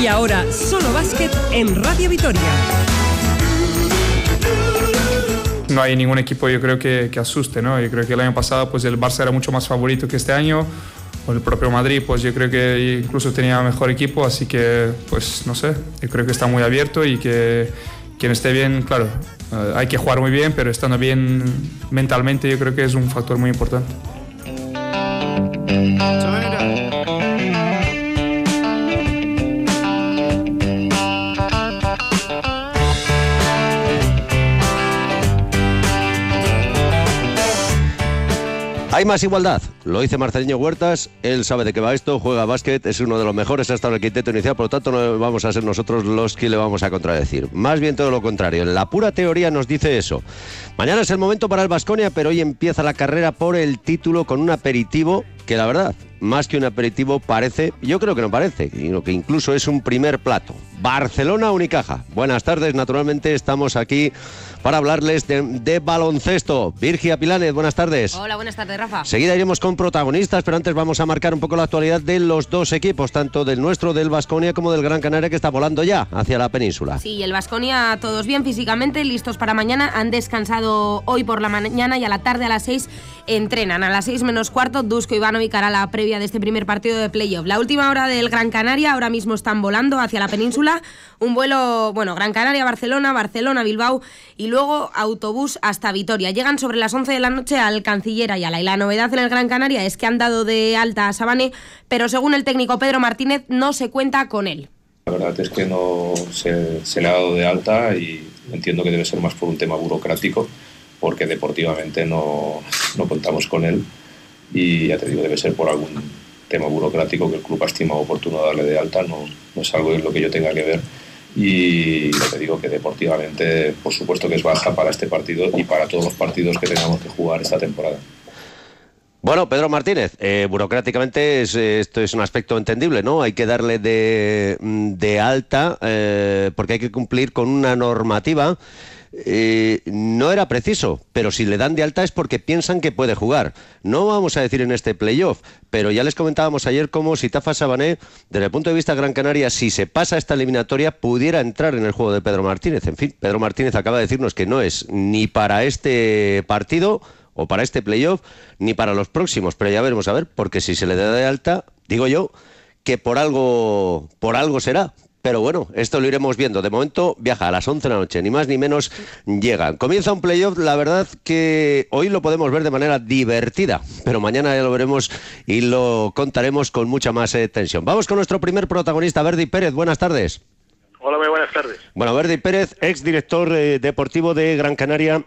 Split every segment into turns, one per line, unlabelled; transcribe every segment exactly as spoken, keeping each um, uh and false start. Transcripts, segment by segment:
Y ahora, solo básquet en Radio Vitoria.
No hay ningún equipo, yo creo, que, que asuste, ¿no? Yo creo que el año pasado pues el Barça era mucho más favorito que este año, o el propio Madrid, pues yo creo que incluso tenía mejor equipo, así que, pues no sé, yo creo que está muy abierto y que quien esté bien, claro, eh, hay que jugar muy bien, pero estando bien mentalmente yo creo que es un factor muy importante.
Hay más igualdad, lo dice Marceliño Huertas, él sabe de qué va esto, juega básquet, es uno de los mejores hasta el quinteto inicial, por lo tanto no vamos a ser nosotros los que le vamos a contradecir. Más bien todo lo contrario, en la pura teoría nos dice eso. Mañana es el momento para el Baskonia, pero hoy empieza la carrera por el título con un aperitivo que la verdad, más que un aperitivo parece, yo creo que no parece, sino que incluso es un primer plato. Barcelona-Unicaja. Buenas tardes, naturalmente estamos aquí para hablarles de, de baloncesto. Virgia Pilánez, buenas tardes.
Hola, buenas tardes, Rafa.
Seguida iremos con protagonistas, pero antes vamos a marcar un poco la actualidad de los dos equipos, tanto del nuestro, del Baskonia, como del Gran Canaria, que está volando ya hacia la península.
Sí, el Baskonia, todos bien físicamente, listos para mañana. Han descansado hoy por la mañana y a la tarde a las seis entrenan. A las seis menos cuarto, Dusko Ivanovic hará la previa de este primer partido de playoff. La última hora del Gran Canaria, ahora mismo están volando hacia la península. Un vuelo, bueno, Gran Canaria-Barcelona, Barcelona-Bilbao y luego autobús hasta Vitoria. Llegan sobre las once de la noche al Canciller Ayala. Y la novedad en el Gran Canaria es que han dado de alta a Sabané, pero según el técnico Pedro Martínez, no se cuenta con él.
La verdad es que no se, se le ha dado de alta y entiendo que debe ser más por un tema burocrático, porque deportivamente no, no contamos con él y ya te digo, debe ser por algún tema burocrático que el club ha estimado oportuno darle de alta, no, no es algo en lo que yo tenga que ver y ya te digo que deportivamente por supuesto que es baja para este partido y para todos los partidos que tengamos que jugar esta temporada.
Bueno, Pedro Martínez, eh, burocráticamente es, esto es un aspecto entendible, ¿no? Hay que darle de, de alta eh, porque hay que cumplir con una normativa. Eh, no era preciso, pero si le dan de alta es porque piensan que puede jugar. No vamos a decir en este playoff, pero ya les comentábamos ayer cómo si Tafa Sabané, desde el punto de vista Gran Canaria, si se pasa esta eliminatoria, pudiera entrar en el juego de Pedro Martínez. En fin, Pedro Martínez acaba de decirnos que no es ni para este partido o para este playoff, ni para los próximos, pero ya veremos a ver, porque si se le da de alta, digo yo, que por algo, por algo será. Pero bueno, esto lo iremos viendo. De momento viaja a las once de la noche, ni más ni menos llegan. Comienza un playoff, la verdad que hoy lo podemos ver de manera divertida, pero mañana ya lo veremos y lo contaremos con mucha más eh, tensión. Vamos con nuestro primer protagonista, Verdi Pérez. Buenas tardes.
Hola, muy buenas tardes.
Bueno, Verdi Pérez, ex director eh, deportivo de Gran Canaria,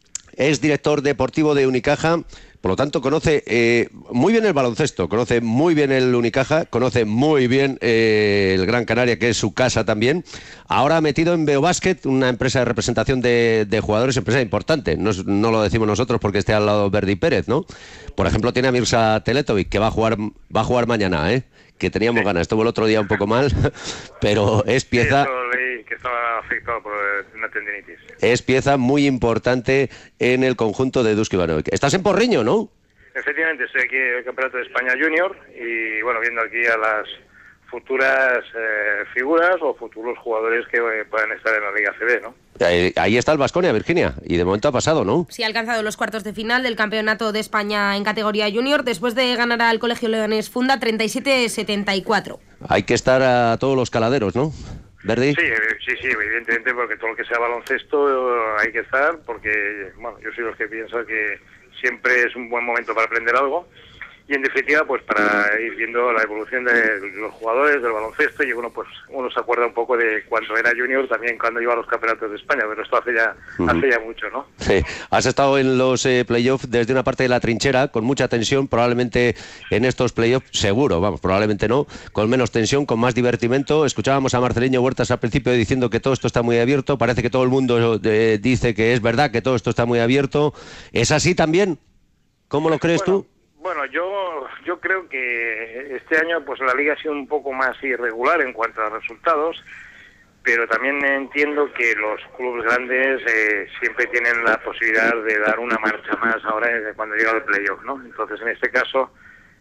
ex director deportivo de Unicaja. Por lo tanto, conoce eh, muy bien el baloncesto, conoce muy bien el Unicaja, conoce muy bien eh, el Gran Canaria, que es su casa también. Ahora ha metido en Beobasket, una empresa de representación de, de jugadores, empresa importante. No, no lo decimos nosotros porque esté al lado Verdi Pérez, ¿no? Por ejemplo, tiene a Mirza Teletovic, que va a jugar, va a jugar mañana, ¿eh? Que teníamos ganas. Estuvo el otro día un poco mal, pero es pieza...
Sí, eso leí que estaba afectado por una tendinitis.
Es pieza muy importante en el conjunto de Dusko Ivanovic. Estás en Porriño, ¿no?
Efectivamente, estoy aquí en el Campeonato de España Junior y, bueno, viendo aquí a las futuras eh, figuras o futuros jugadores que eh, puedan estar en la Liga A C B, ¿no?
Ahí, ahí está el Baskonia, Virginia, y de momento ha pasado, ¿no?
Sí, ha alcanzado los cuartos de final del Campeonato de España en categoría junior después de ganar al Colegio Leones Funda treinta y siete setenta y cuatro.
Hay que estar a todos los caladeros, ¿no? ¿Verdi?
Sí, sí, sí, evidentemente, porque todo lo que sea baloncesto hay que estar, porque, bueno, yo soy los que pienso que siempre es un buen momento para aprender algo y en definitiva pues para ir viendo la evolución de los jugadores del baloncesto y uno pues uno se acuerda un poco de cuando era junior, también cuando iba a los campeonatos de España, pero esto hace ya uh-huh. hace ya mucho, ¿no?
Sí, has estado en los eh, playoffs desde una parte de la trinchera con mucha tensión, probablemente en estos playoffs seguro, vamos, probablemente no, con menos tensión, con más divertimento. Escuchábamos a Marceliño Huertas al principio diciendo que todo esto está muy abierto, parece que todo el mundo eh, dice que es verdad, que todo esto está muy abierto. ¿Es así también? ¿Cómo lo crees
bueno,
tú?
Bueno, yo yo creo que este año pues la liga ha sido un poco más irregular en cuanto a resultados, pero también entiendo que los clubes grandes eh, siempre tienen la posibilidad de dar una marcha más ahora cuando llega el playoff, ¿no? Entonces, en este caso,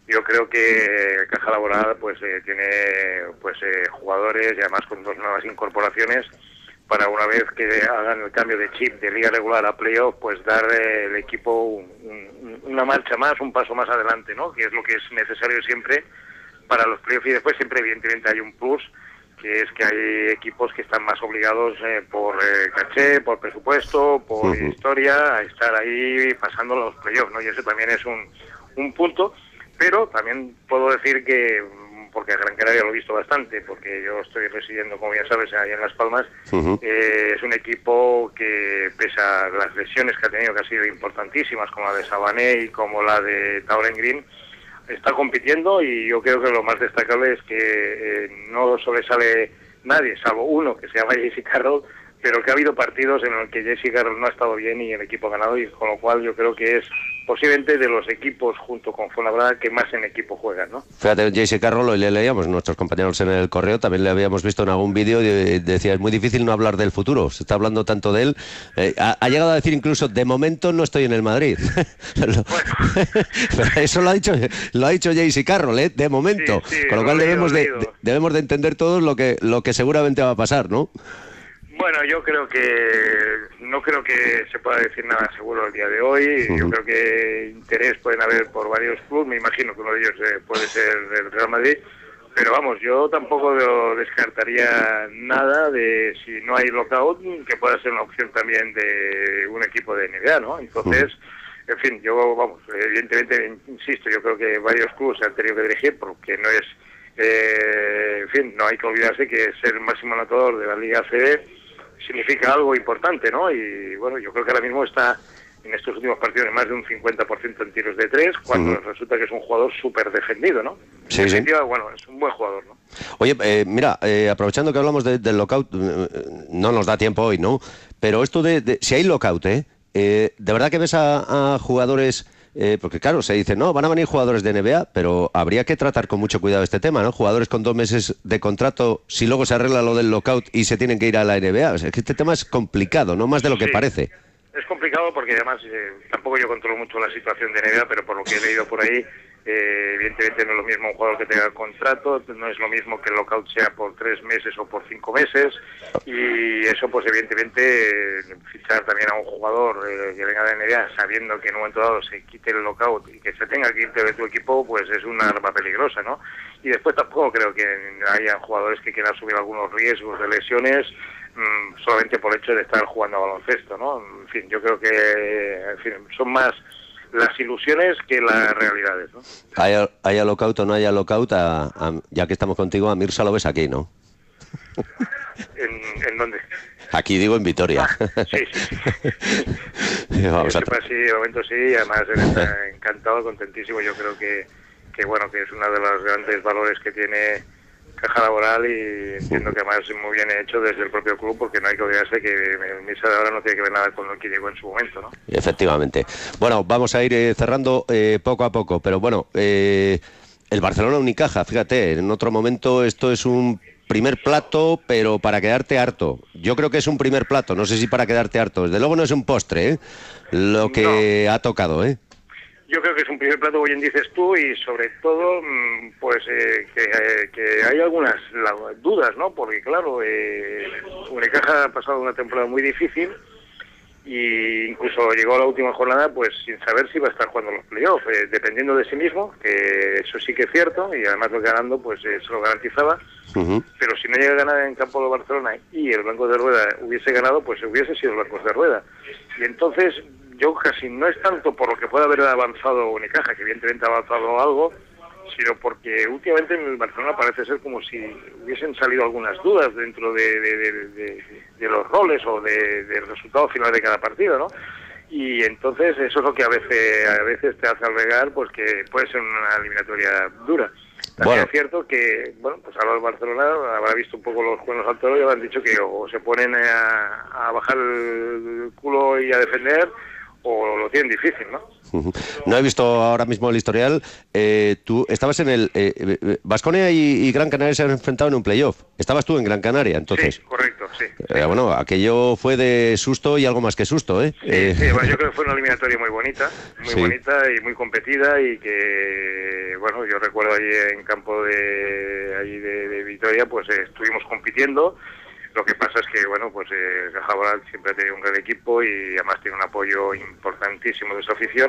yo creo que Caja Laboral pues eh, tiene pues eh, jugadores y además con dos nuevas incorporaciones para una vez que hagan el cambio de chip de liga regular a playoff, pues dar eh, el equipo un, un, una marcha más, un paso más adelante, ¿no? Que es lo que es necesario siempre para los playoffs, y después siempre evidentemente hay un plus, que es que hay equipos que están más obligados eh, por eh, caché, por presupuesto, por uh-huh. historia, a estar ahí pasando los playoffs, ¿no? Y eso también es un, un punto, pero también puedo decir que, porque a Gran Canaria lo he visto bastante, porque yo estoy residiendo, como ya sabes, ahí en Las Palmas, uh-huh. eh, es un equipo que, pese a las lesiones que ha tenido, que han sido importantísimas, como la de Sabané y como la de Tauren Green, está compitiendo, y yo creo que lo más destacable es que eh, no sobresale nadie, salvo uno, que se llama J C Carroll, pero que ha habido partidos en los que J C Carroll no ha estado bien y el equipo ha ganado, y con lo cual yo creo que es posiblemente de los equipos, junto con Fuenlabrada, que más en equipo juegan, ¿no?
Fíjate, J C Carroll, hoy le leíamos, nuestros compañeros en el correo, también le habíamos visto en algún vídeo, y decía, es muy difícil no hablar del futuro, se está hablando tanto de él, eh, ha, ha llegado a decir incluso, de momento no estoy en el Madrid. lo, bueno. Eso lo ha dicho lo ha dicho J C Carroll, ¿eh? De momento, sí, sí, con lo cual leído, debemos, de, de, debemos de entender todos lo que, lo que seguramente va a pasar, ¿no?
Bueno, yo creo que no creo que se pueda decir nada seguro el día de hoy. Uh-huh. Yo creo que interés pueden haber por varios clubes. Me imagino que uno de ellos eh, puede ser el Real Madrid. Pero vamos, yo tampoco descartaría nada de, si no hay lockout, que pueda ser una opción también de un equipo de N B A, ¿no? Entonces, uh-huh. en fin, yo, vamos, evidentemente, insisto, yo creo que varios clubes se han tenido que dirigir, porque no es, eh, en fin, no hay que olvidarse que ser el máximo anotador de la Liga A C B significa algo importante, ¿no? Y bueno, yo creo que ahora mismo está en estos últimos partidos en más de un cincuenta por ciento en tiros de tres, cuando uh-huh. resulta que es un jugador súper defendido, ¿no?
Sí,
en
sí.
definitiva, bueno, es un buen jugador, ¿no?
Oye, eh, mira, eh, aprovechando que hablamos de, del lockout, eh, no nos da tiempo hoy, ¿no? Pero esto de, de si hay lockout, ¿eh? eh ¿De verdad que ves a, a jugadores... Eh, porque claro, se dice, no, van a venir jugadores de N B A, pero habría que tratar con mucho cuidado este tema, ¿no? Jugadores con dos meses de contrato, si luego se arregla lo del lockout y se tienen que ir a la N B A. O sea, es que este tema es complicado, no más de lo que sí. parece.
Es complicado porque además eh, tampoco yo controlo mucho la situación de N B A, pero por lo que he leído por ahí, eh, evidentemente no es lo mismo un jugador que tenga contrato, no es lo mismo que el lockout sea por tres meses o por cinco meses, y eso pues evidentemente eh, fichar también a un jugador eh, que venga de N B A sabiendo que en un momento dado se quite el lockout y que se tenga que irte de tu equipo, pues es una arma peligrosa, ¿no? Y después tampoco creo que haya jugadores que quieran asumir algunos riesgos de lesiones mmm, solamente por el hecho de estar jugando a baloncesto, ¿no? En fin, yo creo que en fin, son más las ilusiones que las realidades, ¿no?
Haya, haya lockout o no haya lockout, a, a, ya que estamos contigo, a Mirsa lo ves aquí, ¿no?
¿En, ¿en dónde?
Aquí digo en Vitoria.
Ah, sí, sí, sí. Vamos yo a sepa, sí, de momento sí, además está encantado, contentísimo. Yo creo que, que bueno, que es uno de los grandes valores que tiene Caja Laboral, y entiendo que además es muy bien hecho desde el propio club, porque no hay que olvidarse que el Mirsa de ahora no tiene que ver nada con lo que llegó en su momento, ¿no?
Efectivamente. Bueno, vamos a ir eh, cerrando eh, poco a poco, pero bueno, eh, el Barcelona Unicaja, fíjate, en otro momento esto es un primer plato, pero para quedarte harto. Yo creo que es un primer plato, no sé si para quedarte harto. Desde luego no es un postre, ¿eh? Lo que no. ha tocado, ¿eh?
Yo creo que es un primer plato, como bien dices tú, y sobre todo, pues eh, que, eh, que hay algunas la, dudas, ¿no? Porque claro, eh, Unicaja ha pasado una temporada muy difícil, y incluso llegó a la última jornada pues sin saber si iba a estar jugando los playoffs, eh, dependiendo de sí mismo, que eso sí que es cierto, y además lo ganando pues eh, se lo garantizaba. Uh-huh. Pero si no llega a ganar en campo de Barcelona y el Blanco de Rueda hubiese ganado, pues hubiese sido el Blanco de Rueda. Y entonces yo casi no es tanto por lo que pueda haber avanzado Unicaja, que evidentemente ha avanzado algo, sino porque últimamente en el Barcelona parece ser como si hubiesen salido algunas dudas dentro de, de, de, de, de los roles o de, del resultado final de cada partido, ¿no? Y entonces eso es lo que a veces a veces te hace albergar pues que puede ser una eliminatoria dura. También bueno. Es cierto que, bueno, pues ahora el Barcelona habrá visto un poco los cuernos al toro y habrán dicho que o se ponen a, a bajar el culo y a defender, o lo tienen difícil, ¿no?
No he visto ahora mismo el historial. Eh, tú estabas en el... Baskonia eh, y, y Gran Canaria se han enfrentado en un playoff. Estabas tú en Gran Canaria, entonces.
Sí, correcto, sí.
Eh, bueno, aquello fue de susto y algo más que susto, ¿eh?
Sí,
eh...
sí, bueno, yo creo que fue una eliminatoria muy bonita, muy
sí.
bonita y muy competida y que, bueno, yo recuerdo allí en campo de, allí de, de Vitoria, pues eh, estuvimos compitiendo. Lo que pasa es que, bueno, pues eh, Caja Laboral siempre ha tenido un gran equipo y además tiene un apoyo importantísimo de su afición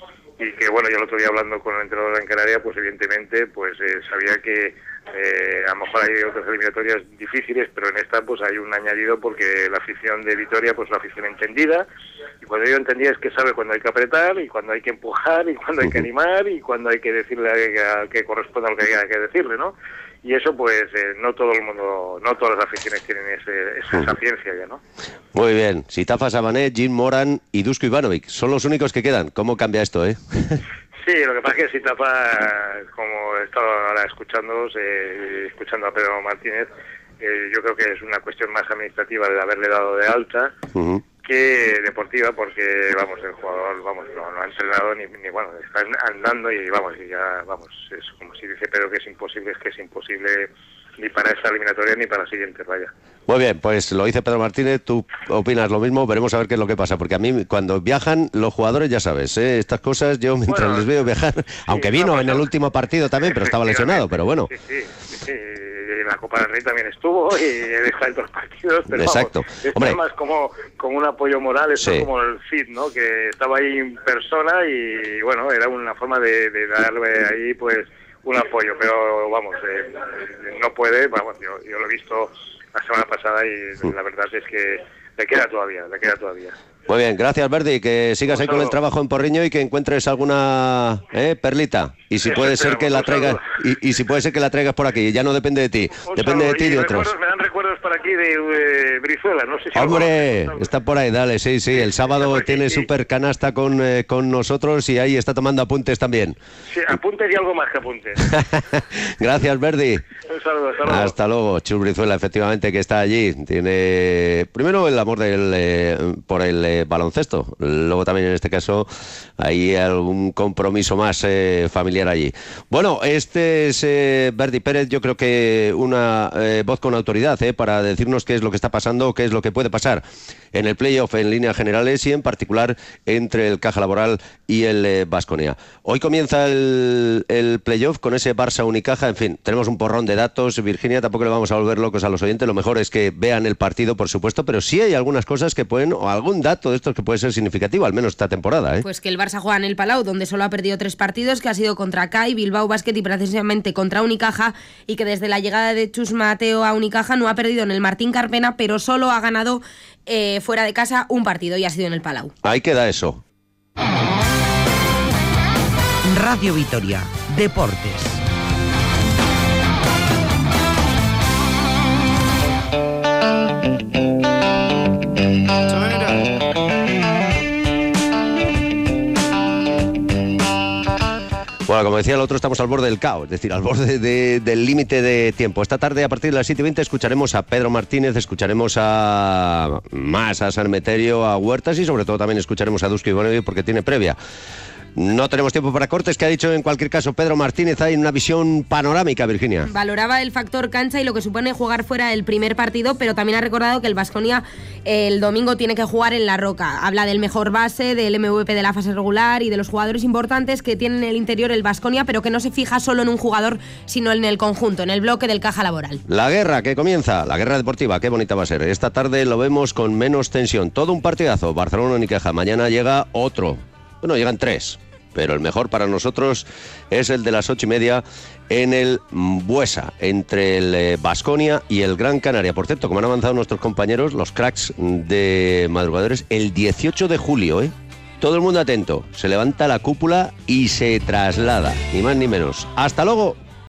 y que, bueno, yo el otro día hablando con el entrenador en Canaria, pues evidentemente, pues eh, sabía que eh, a lo mejor hay otras eliminatorias difíciles, pero en esta pues hay un añadido porque la afición de Vitoria pues es una afición entendida y cuando yo entendía es que sabe cuando hay que apretar y cuando hay que empujar y cuando hay que animar y cuando hay que decirle a, a que corresponda lo que haya que decirle, ¿no? Y eso, pues, eh, no todo el mundo, no todas las aficiones tienen ese, esa uh-huh. sapiencia ya, ¿no?
Muy bien. Sitafa Sabané, Jim Moran y Dusko Ivanovic son los únicos que quedan. ¿Cómo cambia esto, eh?
Sí, lo que pasa es que Sitafa, como he estado ahora escuchándolos, eh, escuchando a Pedro Martínez, eh, yo creo que es una cuestión más administrativa de haberle dado de alta uh-huh. que deportiva, porque, vamos, el jugador, vamos, no, no ha entrenado ni, ni, bueno, está andando y, vamos, y ya, vamos, es como si dice Pedro que es imposible, es que es imposible ni para esa eliminatoria ni para la siguiente, vaya.
Muy bien, pues lo dice Pedro Martínez, tú opinas lo mismo, veremos a ver qué es lo que pasa, porque a mí cuando viajan los jugadores, ya sabes, ¿eh? Estas cosas yo mientras bueno, les veo viajar, sí, aunque vino no, pues, en el último partido también, pero estaba lesionado, pero bueno.
Sí, sí, sí, sí. En la Copa del Rey también estuvo y está en todos los partidos, pero
exacto.
Vamos,
Hombre.
Es más como, como un apoyo moral, esto
sí.
es como el F I T, ¿no? Que estaba ahí en persona y bueno, era una forma de, de darle ahí pues un apoyo, pero vamos, eh, no puede, vamos, yo, yo lo he visto la semana pasada y sí. la verdad es que le queda todavía, le queda todavía.
Muy bien, gracias Verdi, que sigas ahí con el trabajo en Porriño y que encuentres alguna eh, perlita. Y si puede ser que la traigas y, y si puede ser que la traigas por aquí, ya no depende de ti, un depende saludo. de ti y de otros.
Me dan recuerdos por aquí de eh, Brizuela, no sé si...
Hombre, está por ahí, dale, sí, sí, el sábado tiene sí. súper canasta con, eh, con nosotros y ahí está tomando apuntes también.
Sí, apuntes y algo más que apuntes.
Gracias Verdi.
Un saludo, hasta luego.
Hasta luego, Chus Brizuela, efectivamente, que está allí. Tiene primero el amor del, eh, por el eh, baloncesto, luego también en este caso hay algún compromiso más eh, familiar allí. Bueno, este es eh, Verdi Pérez, yo creo que una eh, voz con autoridad eh, para decirnos qué es lo que está pasando, qué es lo que puede pasar en el playoff en líneas generales y en particular entre el Caja Laboral y el Baskonia. Eh, Hoy comienza el, el playoff con ese Barça Unicaja, en fin, tenemos un porrón de datos. Virginia, tampoco le vamos a volver locos a los oyentes, lo mejor es que vean el partido, por supuesto, pero sí hay algunas cosas que pueden, o algún dato de estos que puede ser significativo, al menos esta temporada. ¿eh?
Pues que el Barça juega en el Palau, donde solo ha perdido tres partidos, que ha sido contra C A I, Bilbao Basket y precisamente contra Unicaja, y que desde la llegada de Chus Mateo a Unicaja no ha perdido en el Martín Carpena, pero solo ha ganado eh, fuera de casa un partido y ha sido en el Palau.
Ahí queda eso.
Radio Vitoria, Deportes.
Bueno, como decía el otro, estamos al borde del caos, es decir, al borde de, del límite de tiempo. Esta tarde, a partir de las siete y veinte, escucharemos a Pedro Martínez, escucharemos a más a San Meterio, a Huertas y sobre todo también escucharemos a Dusko Ivanovic porque tiene previa. No tenemos tiempo para cortes, que ha dicho en cualquier caso Pedro Martínez. Hay una visión panorámica, Virginia.
Valoraba el factor cancha y lo que supone jugar fuera el primer partido, pero también ha recordado que el Baskonia el domingo tiene que jugar en La Roca. Habla del mejor base, del M V P de la fase regular y de los jugadores importantes que tiene en el interior el Baskonia, pero que no se fija solo en un jugador, sino en el conjunto, en el bloque del Caja Laboral. La
guerra que comienza, la guerra deportiva, qué bonita va a ser. Esta tarde lo vemos con menos tensión. Todo un partidazo, Barcelona-Unicaja. Mañana llega otro. Bueno, llegan tres. Pero el mejor para nosotros es el de las ocho y media en el Buesa, entre el Baskonia y el Gran Canaria. Por cierto, como han avanzado nuestros compañeros, los cracks de madrugadores, el dieciocho de julio, ¿eh? Todo el mundo atento, se levanta la cúpula y se traslada, ni más ni menos. ¡Hasta luego!